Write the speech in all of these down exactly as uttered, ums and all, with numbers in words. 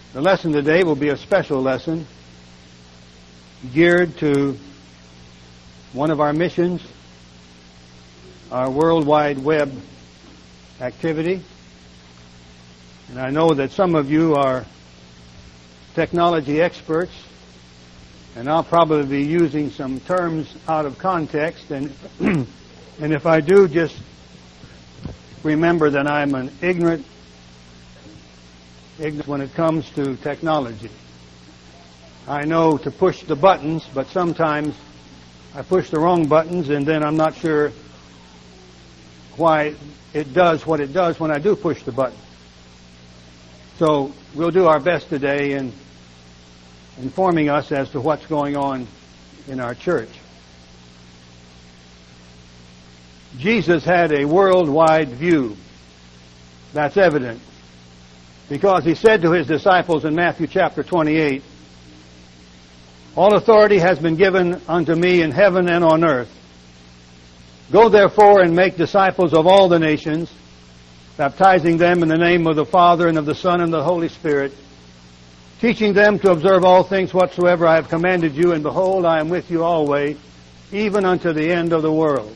The lesson today will be a special lesson geared to one of our missions, our World Wide Web activity. And I know that some of you are technology experts, and I'll probably be using some terms out of context. And, and if I do, just remember that I'm an ignorant ignorant when it comes to technology. I know to push the buttons, but sometimes I push the wrong buttons, and then I'm not sure why it does what it does when I do push the button. So we'll do our best today in informing us as to what's going on in our church. Jesus had a worldwide view. That's evident, because he said to his disciples in Matthew chapter twenty-eight, "All authority has been given unto me in heaven and on earth. Go therefore and make disciples of all the nations, baptizing them in the name of the Father and of the Son and the Holy Spirit, teaching them to observe all things whatsoever I have commanded you, and behold, I am with you always, even unto the end of the world."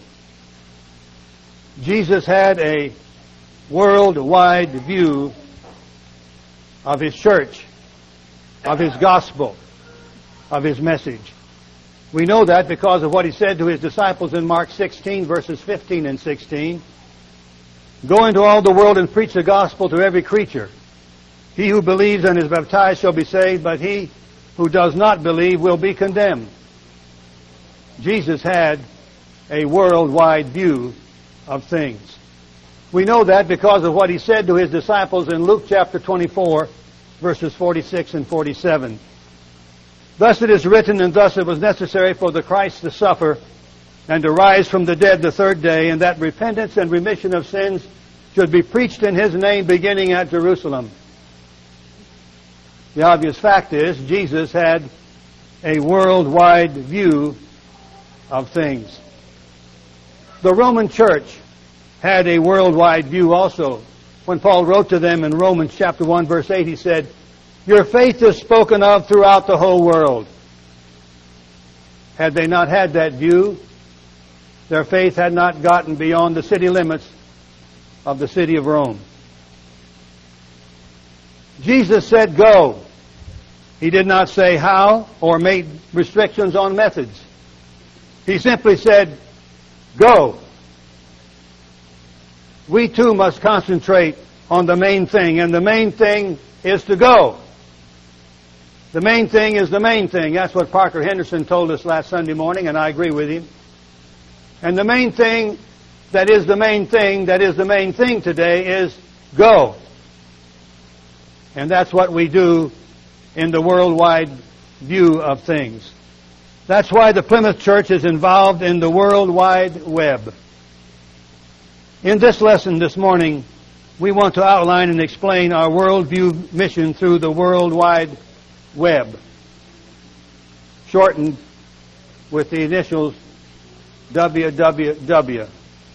Jesus had a worldwide view of his church, of his gospel, of his message. We know that because of what he said to his disciples in Mark sixteen, verses fifteen and sixteen. "Go into all the world and preach the gospel to every creature. He who believes and is baptized shall be saved, but he who does not believe will be condemned." Jesus had a worldwide view of things. We know that because of what he said to his disciples in Luke chapter twenty-four, verses forty-six and forty-seven. "Thus it is written, and thus it was necessary for the Christ to suffer and to rise from the dead the third day, and that repentance and remission of sins should be preached in his name, beginning at Jerusalem." The obvious fact is, Jesus had a worldwide view of things. The Roman church had a worldwide view also. When Paul wrote to them in Romans chapter one, verse eight, he said, "Your faith is spoken of throughout the whole world." Had they not had that view, their faith had not gotten beyond the city limits of the city of Rome. Jesus said, "Go." He did not say how or made restrictions on methods. He simply said, "Go." We too must concentrate on the main thing, and the main thing is to go. The main thing is the main thing. That's what Parker Henderson told us last Sunday morning, and I agree with him. And the main thing that is the main thing that is the main thing today is go. And that's what we do in the worldwide view of things. That's why the Plymouth Church is involved in the World Wide Web. In this lesson this morning, we want to outline and explain our worldview mission through the World Wide Web, shortened with the initials W W W.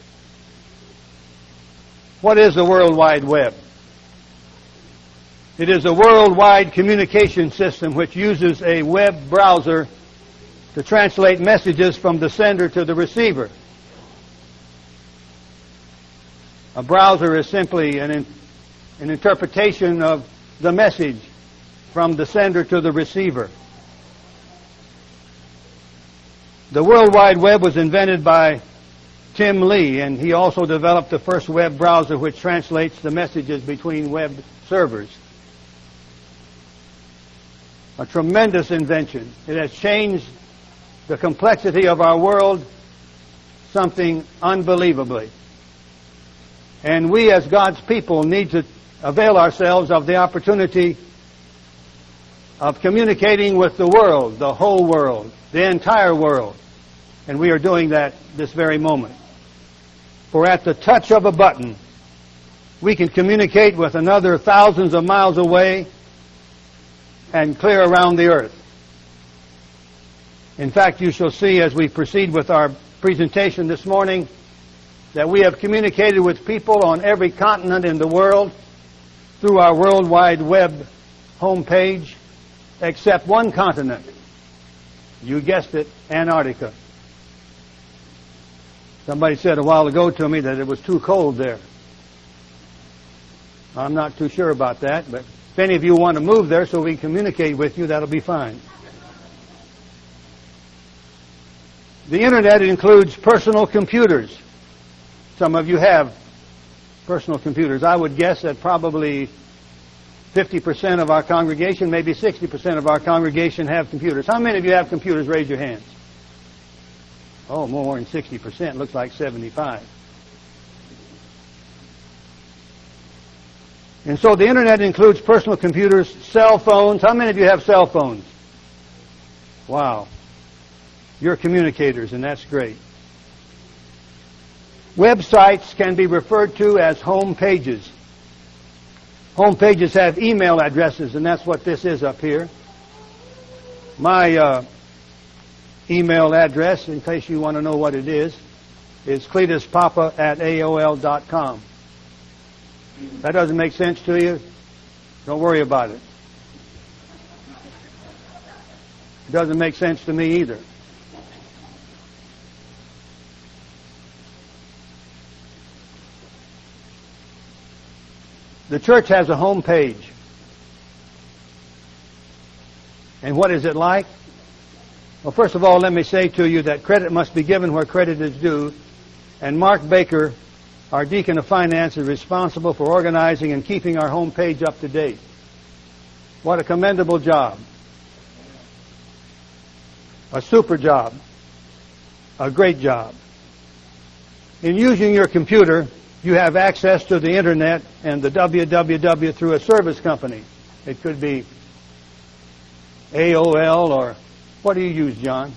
What is the World Wide Web? It is a worldwide communication system which uses a web browser to translate messages from the sender to the receiver. A browser is simply an, an interpretation of the message from the sender to the receiver. The World Wide Web was invented by Tim Lee, and he also developed the first web browser which translates the messages between web servers. A tremendous invention. It has changed the complexity of our world something unbelievably. And we as God's people need to avail ourselves of the opportunity of communicating with the world, the whole world, the entire world. And we are doing that this very moment. For at the touch of a button, we can communicate with another thousands of miles away and clear around the earth. In fact, you shall see as we proceed with our presentation this morning that we have communicated with people on every continent in the world through our World Wide Web home page except one continent. You guessed it, Antarctica. Somebody said a while ago to me that it was too cold there. I'm not too sure about that, but if any of you want to move there so we can communicate with you, that'll be fine. The Internet includes personal computers. Some of you have personal computers. I would guess that probably fifty percent of our congregation, maybe sixty percent of our congregation have computers. How many of you have computers? Raise your hands. Oh, more than sixty percent. Looks like seventy-five. And so the Internet includes personal computers, cell phones. How many of you have cell phones? Wow. You're communicators, and that's great. Websites can be referred to as home pages. Home pages have email addresses, and that's what this is up here. My uh, email address, in case you want to know what it is, is cletuspapa at A O L dot com. That doesn't make sense to you? Don't worry about it. It doesn't make sense to me either. The church has a home page. And what is it like? Well, first of all, let me say to you that credit must be given where credit is due. And Mark Baker, our deacon of finance, is responsible for organizing and keeping our home page up to date. What a commendable job. A super job. A great job. In using your computer, you have access to the Internet and the W W W through a service company. It could be A O L or, what do you use, John?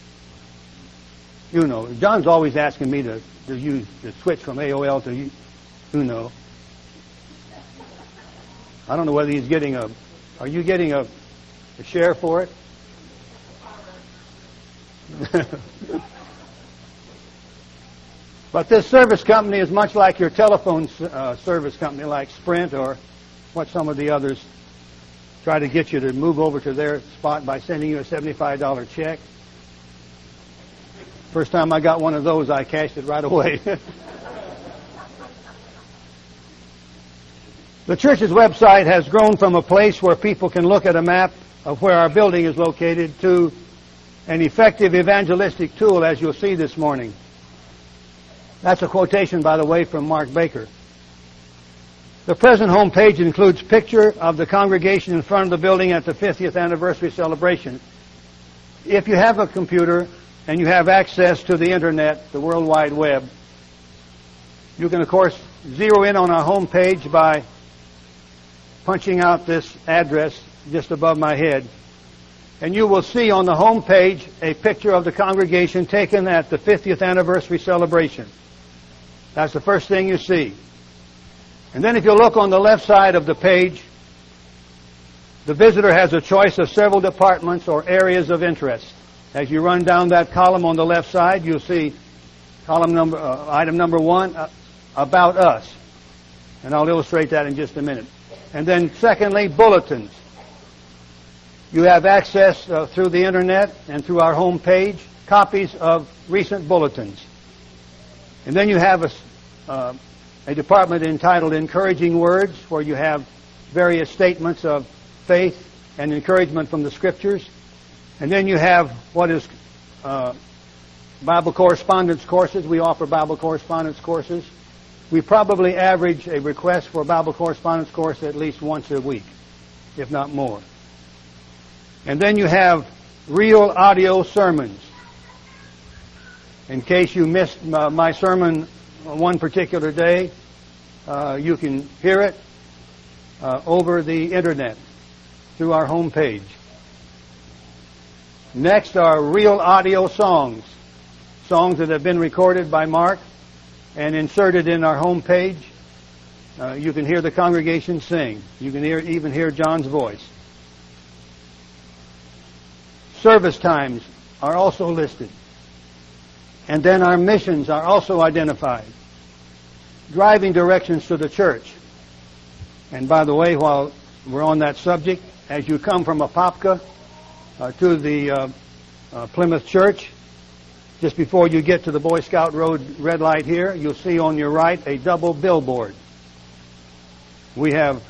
You know. John's always asking me to, to use to switch from A O L to you know. I don't know whether he's getting a, are you getting a, a share for it? But this service company is much like your telephone uh, service company, like Sprint or what some of the others try to get you to move over to their spot by sending you a seventy-five dollar check. First time I got one of those, I cashed it right away. The church's website has grown from a place where people can look at a map of where our building is located to an effective evangelistic tool, as you'll see this morning. That's a quotation, by the way, from Mark Baker. The present home page includes picture of the congregation in front of the building at the fiftieth anniversary celebration. If you have a computer and you have access to the Internet, the World Wide Web, you can, of course, zero in on our home page by punching out this address just above my head. And you will see on the home page a picture of the congregation taken at the fiftieth anniversary celebration. That's the first thing you see. And then if you look on the left side of the page, the visitor has a choice of several departments or areas of interest. As you run down that column on the left side, you'll see column number, uh, item number one, uh, about us. And I'll illustrate that in just a minute. And then secondly, bulletins. You have access uh, through the Internet and through our home page, copies of recent bulletins. And then you have a, uh, a department entitled Encouraging Words, where you have various statements of faith and encouragement from the Scriptures. And then you have what is uh, Bible correspondence courses. We offer Bible correspondence courses. We probably average a request for a Bible correspondence course at least once a week, if not more. And then you have real audio sermons. In case you missed uh, my sermon one particular day, uh, you can hear it uh, over the Internet through our home page. Next are real audio songs, songs that have been recorded by Mark and inserted in our home page. Uh, you can hear the congregation sing. You can hear, even hear John's voice. Service times are also listed. And then our missions are also identified. Driving directions to the church. And by the way, while we're on that subject. As you come from Apopka uh, to the uh, uh, Plymouth Church, just before you get to the Boy Scout Road red light here, you'll see on your right a double billboard. We have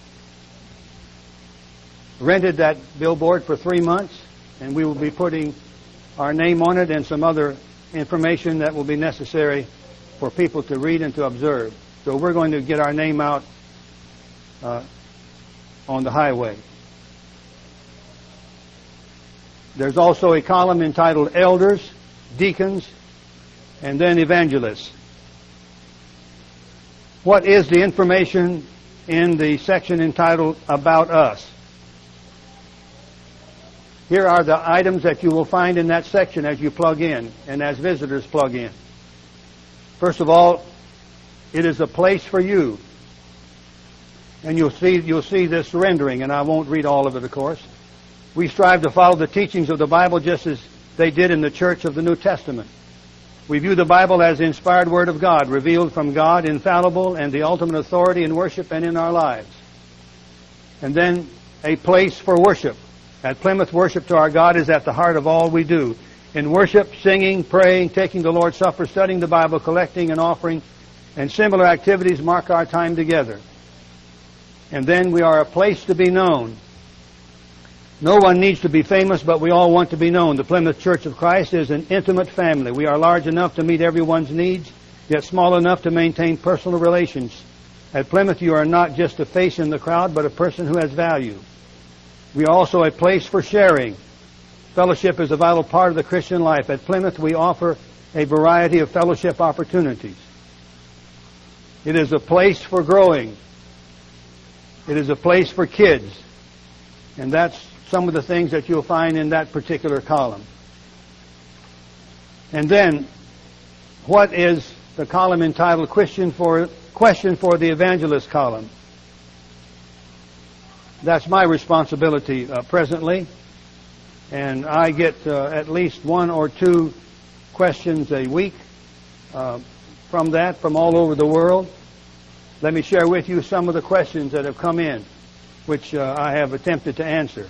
rented that billboard for three months, and we will be putting our name on it and some other information that will be necessary for people to read and to observe. So we're going to get our name out uh, on the highway. There's also a column entitled Elders, Deacons, and then Evangelists. What is the information in the section entitled About Us? Here are the items that you will find in that section as you plug in and as visitors plug in. First of all, it is a place for you. And you'll see, you'll see this rendering, and I won't read all of it, of course. We strive to follow the teachings of the Bible just as they did in the Church of the New Testament. We view the Bible as the inspired Word of God, revealed from God, infallible, and the ultimate authority in worship and in our lives. And then a place for worship. At Plymouth, worship to our God is at the heart of all we do. In worship, singing, praying, taking the Lord's Supper, studying the Bible, collecting and offering, and similar activities mark our time together. And then we are a place to be known. No one needs to be famous, but we all want to be known. The Plymouth Church of Christ is an intimate family. We are large enough to meet everyone's needs, yet small enough to maintain personal relations. At Plymouth, you are not just a face in the crowd, but a person who has value. We are also a place for sharing. Fellowship is a vital part of the Christian life. At Plymouth, we offer a variety of fellowship opportunities. It is a place for growing. It is a place for kids. And that's some of the things that you'll find in that particular column. And then, what is the column entitled Question for, Question for the Evangelist column? That's my responsibility uh, presently. And I get uh, at least one or two questions a week uh, from that, from all over the world. Let me share with you some of the questions that have come in, which uh, I have attempted to answer.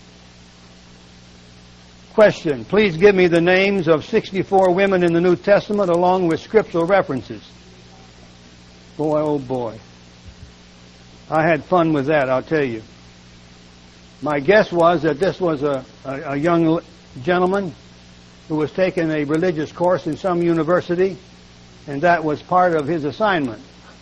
Question: please give me the names of sixty-four women in the New Testament along with scriptural references. Boy, oh boy. I had fun with that, I'll tell you. My guess was that this was a, a, a young gentleman who was taking a religious course in some university, and that was part of his assignment.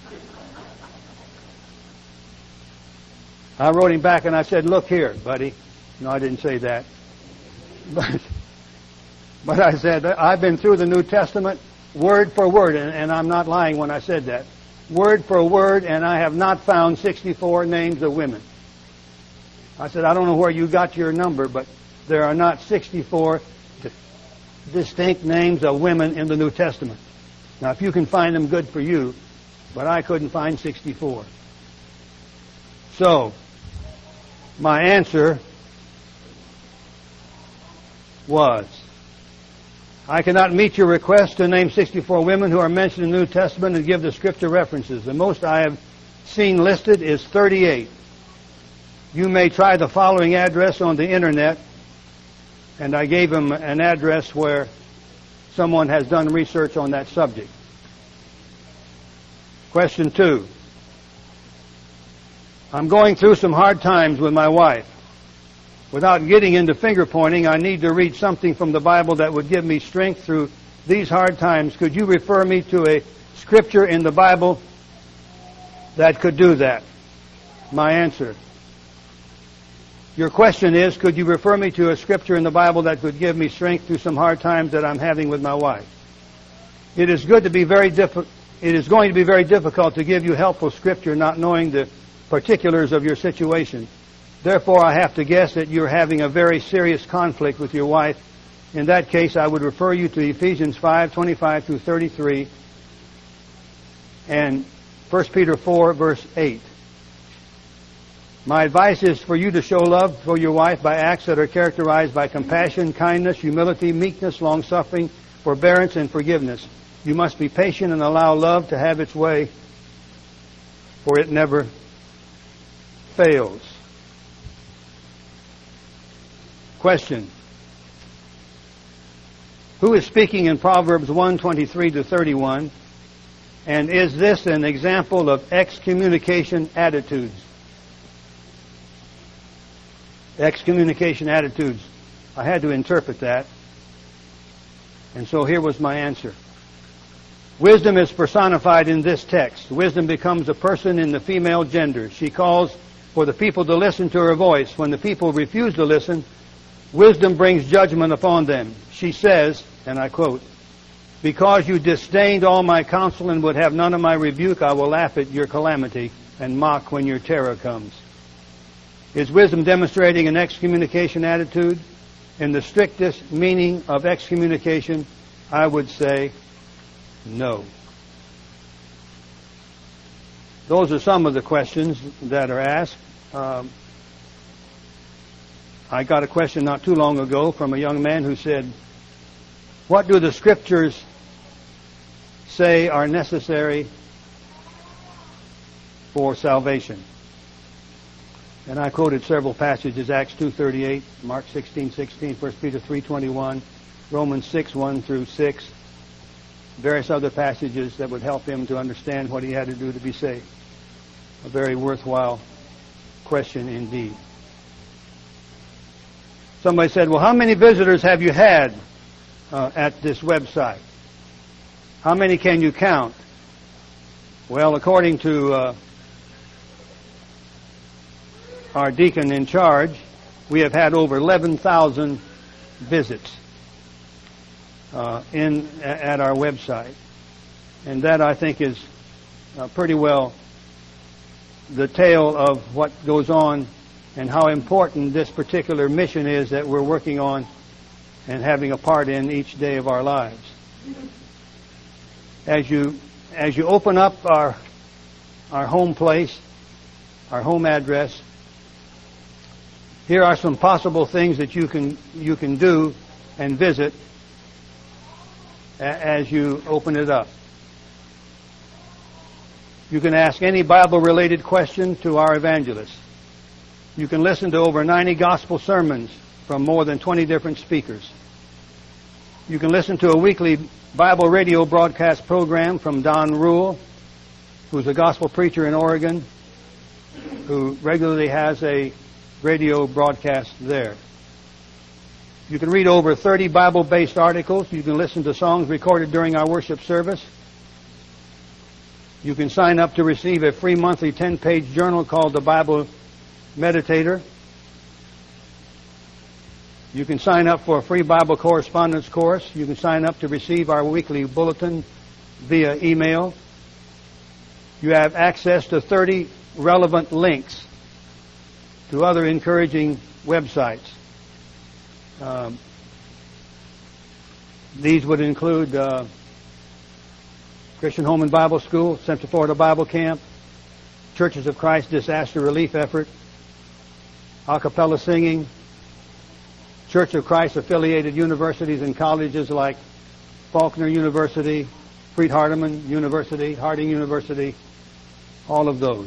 I wrote him back and I said, look here, buddy. No, I didn't say that. But, but I said, I've been through the New Testament word for word, and, and I'm not lying when I said that. Word for word, and I have not found sixty-four names of women. I said, I don't know where you got your number, but there are not sixty-four distinct names of women in the New Testament. Now, if you can find them, good for you, but I couldn't find sixty-four. So, my answer was, I cannot meet your request to name sixty-four women who are mentioned in the New Testament and give the scripture references. The most I have seen listed is thirty-eight. You may try the following address on the internet, and I gave him an address where someone has done research on that subject. Question two. I'm going through some hard times with my wife. Without getting into finger pointing, I need to read something from the Bible that would give me strength through these hard times. Could you refer me to a scripture in the Bible that could do that? My answer. Your question is, could you refer me to a scripture in the Bible that could give me strength through some hard times that I'm having with my wife? It is good to be very diffi- It is going to be very difficult to give you helpful scripture not knowing the particulars of your situation. Therefore, I have to guess that you're having a very serious conflict with your wife. In that case, I would refer you to Ephesians five, twenty-five through thirty-three and First Peter four, verse eight. My advice is for you to show love for your wife by acts that are characterized by compassion, kindness, humility, meekness, long-suffering, forbearance, and forgiveness. You must be patient and allow love to have its way, for it never fails. Question. Who is speaking in Proverbs one twenty-three to thirty-one? And is this an example of excommunication attitudes? Excommunication attitudes. I had to interpret that. And so here was my answer. Wisdom is personified in this text. Wisdom becomes a person in the female gender. She calls for the people to listen to her voice. When the people refuse to listen, wisdom brings judgment upon them. She says, and I quote, "Because you disdained all my counsel and would have none of my rebuke, I will laugh at your calamity and mock when your terror comes." Is wisdom demonstrating an excommunication attitude? In the strictest meaning of excommunication, I would say no. Those are some of the questions that are asked. Um, I got a question not too long ago from a young man who said, "What do the Scriptures say are necessary for salvation?" And I quoted several passages: Acts two thirty-eight, Mark sixteen sixteen, First Peter three twenty-one, Romans six one through six, various other passages that would help him to understand what he had to do to be saved. A very worthwhile question indeed. Somebody said, "Well, how many visitors have you had uh, at this website? How many can you count?" Well, according to uh, our deacon in charge, we have had over eleven thousand visits uh, in at our website. And that, I think, is uh, pretty well the tale of what goes on and how important this particular mission is that we're working on and having a part in each day of our lives. As you as you open up our our home place, our home address, here are some possible things that you can you can do and visit as you open it up. You can ask any Bible-related question to our evangelists. You can listen to over ninety gospel sermons from more than twenty different speakers. You can listen to a weekly Bible radio broadcast program from Don Rule, who's a gospel preacher in Oregon, who regularly has a radio broadcast there. You can read over thirty Bible-based articles. You can listen to songs recorded during our worship service. You can sign up to receive a free monthly ten-page journal called The Bible Meditator. You can sign up for a free Bible correspondence course. You can sign up to receive our weekly bulletin via email. You have access to thirty relevant links to other encouraging websites. Um, these would include uh, Christian Home and Bible School, Central Florida Bible Camp, Churches of Christ Disaster Relief Effort, a cappella singing, Church of Christ affiliated universities and colleges like Faulkner University, Freed-Hardeman University, Harding University, all of those.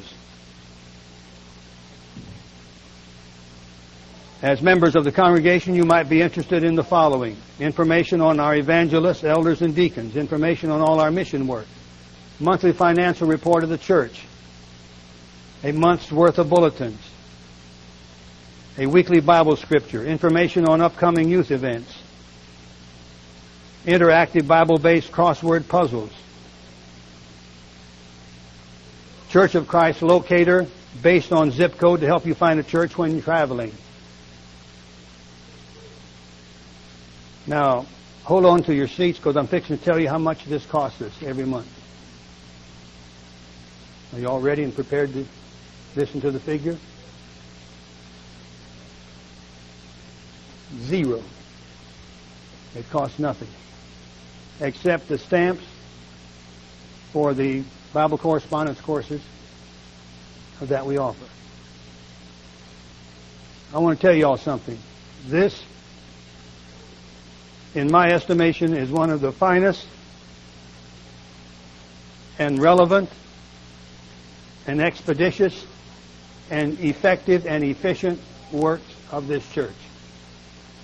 As members of the congregation, you might be interested in the following: information on our evangelists, elders, and deacons, information on all our mission work, monthly financial report of the church, a month's worth of bulletins, a weekly Bible scripture, information on upcoming youth events, interactive Bible-based crossword puzzles, Church of Christ locator based on zip code to help you find a church when you're traveling. Now, hold on to your seats because I'm fixing to tell you how much this costs us every month. Are you all ready and prepared to listen to the figure? Zero. It costs nothing except the stamps for the Bible correspondence courses that we offer. I want to tell you all something. This, in my estimation, is one of the finest and relevant and expeditious and effective and efficient works of this church.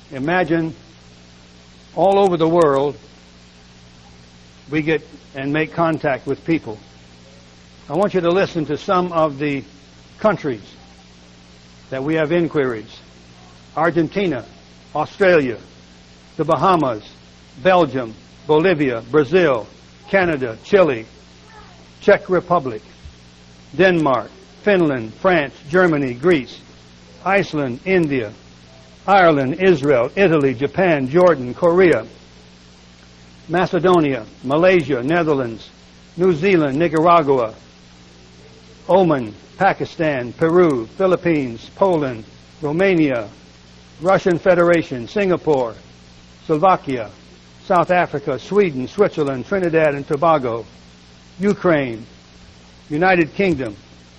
Imagine all over the world we get and make contact with people. I want you to listen to some of the countries that we have inquiries. Argentina, Australia, the Bahamas, Belgium, Bolivia, Brazil, Canada, Chile, Czech Republic, Denmark, Finland, France, Germany, Greece, Iceland, India, Ireland, Israel, Italy, Japan, Jordan, Korea, Macedonia, Malaysia, Netherlands, New Zealand, Nicaragua, Oman, Pakistan, Peru, Philippines, Poland, Romania, Russian Federation, Singapore, Slovakia, South Africa, Sweden, Switzerland, Trinidad and Tobago, Ukraine, United Kingdom,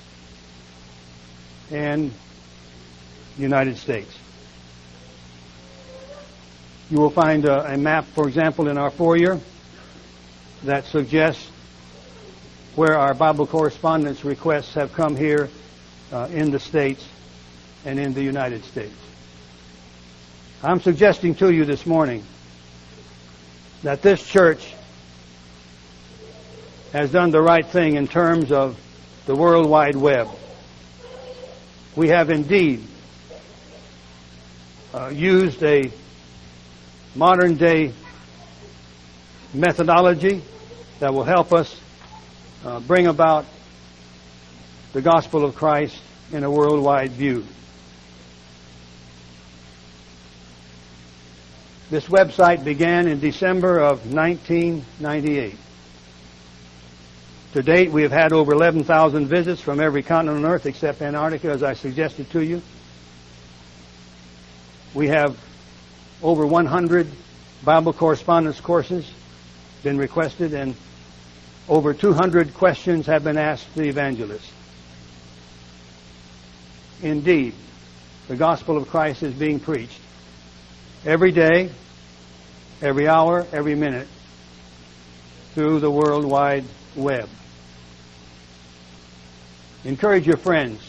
and United States. You will find a, a map, for example, in our foyer that suggests where our Bible correspondence requests have come here uh, in the States and in the United States. I'm suggesting to you this morning that this church has done the right thing in terms of the World Wide Web. We have indeed uh, used a modern day methodology that will help us uh, bring about the gospel of Christ in a worldwide view. This website began in December of nineteen ninety-eight. To date, we have had over eleven thousand visits from every continent on earth except Antarctica, as I suggested to you. We have over one hundred Bible correspondence courses been requested, and over two hundred questions have been asked the evangelists. Indeed, the gospel of Christ is being preached every day, every hour, every minute through the World Wide Web. Encourage your friends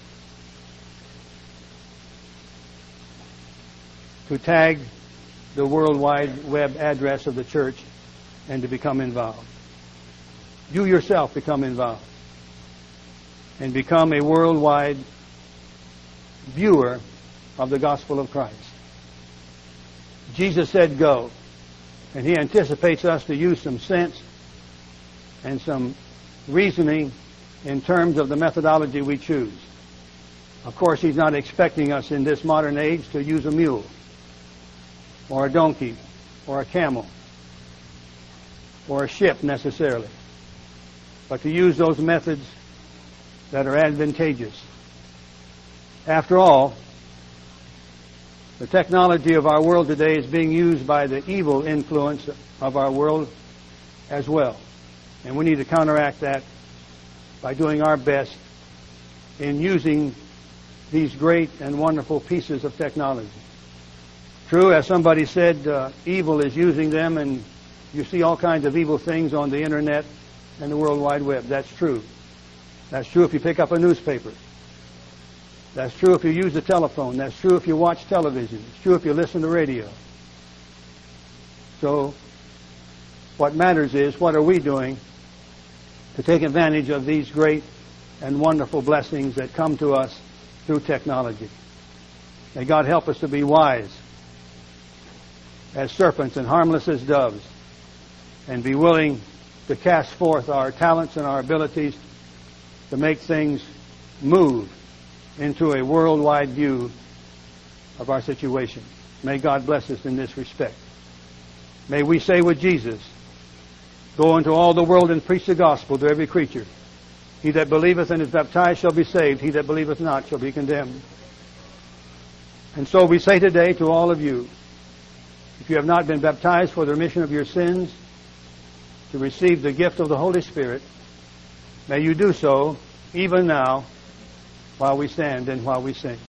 to tag the World Wide Web address of the church and to become involved. You yourself become involved and become a worldwide viewer of the gospel of Christ. Jesus said go, and He anticipates us to use some sense and some reasoning in terms of the methodology we choose. Of course, He's not expecting us in this modern age to use a mule or a donkey or a camel or a ship necessarily, but to use those methods that are advantageous. After all, the technology of our world today is being used by the evil influence of our world as well. And we need to counteract that by doing our best in using these great and wonderful pieces of technology. True, as somebody said, uh, evil is using them, and you see all kinds of evil things on the internet and the World Wide Web. That's true. That's true if you pick up a newspaper. That's true if you use the telephone. That's true if you watch television. It's true if you listen to radio. So, what matters is, what are we doing to take advantage of these great and wonderful blessings that come to us through technology? May God help us to be wise as serpents and harmless as doves, and be willing to cast forth our talents and our abilities to make things move into a worldwide view of our situation. May God bless us in this respect. May we say with Jesus, go into all the world and preach the gospel to every creature. He that believeth and is baptized shall be saved. He that believeth not shall be condemned. And so we say today to all of you, if you have not been baptized for the remission of your sins, to receive the gift of the Holy Spirit, may you do so even now while we stand and while we sing.